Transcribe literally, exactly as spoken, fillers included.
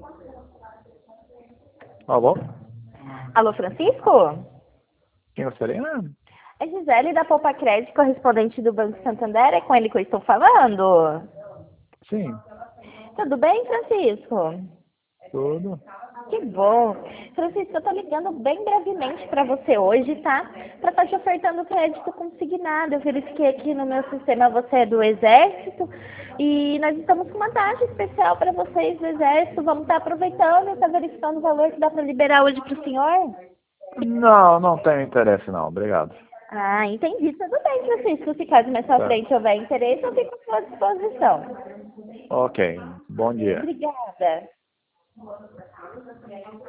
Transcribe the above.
Alô? Alô, Francisco? Quem gostaria? É Gisele da Poupa Crédito, correspondente do Banco Santander. É com ele que eu estou falando? Sim, Tudo bem, Francisco? tudo. Que bom. Francisco, eu estou ligando bem brevemente para você hoje, tá? Para estar te ofertando crédito consignado. Eu verifiquei aqui no meu sistema, você é do Exército e nós estamos com uma taxa especial para vocês do Exército. Vamos estar aproveitando e estar verificando o valor que dá para liberar hoje para o senhor? Não, não tenho interesse não, obrigado. Ah, entendi. Tudo bem, Francisco. Se caso mais pra Tá. frente houver interesse, eu fico à sua disposição. Ok, bom dia. Obrigada.